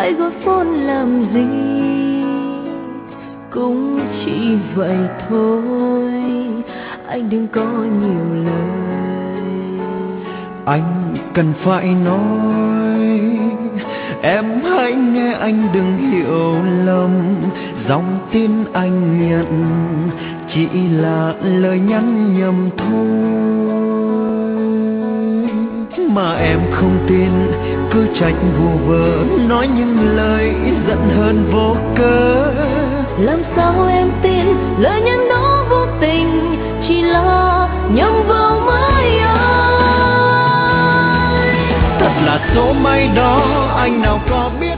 phải gọi phone làm gì, cũng chỉ vậy thôi. Anh đừng có nhiều lời, anh cần phải nói. Em hãy nghe anh đừng hiểu lầm, dòng tin anh nhận chỉ là lời nhắn nhầm thôi. Mà em không tin, cứ trách vu vơ, nói những lời giận hơn vô cớ. làm sao em tin lời nhắn đó vô tình, chỉ là nhầm vào mới ai. Thật là số may đó, anh nào có biết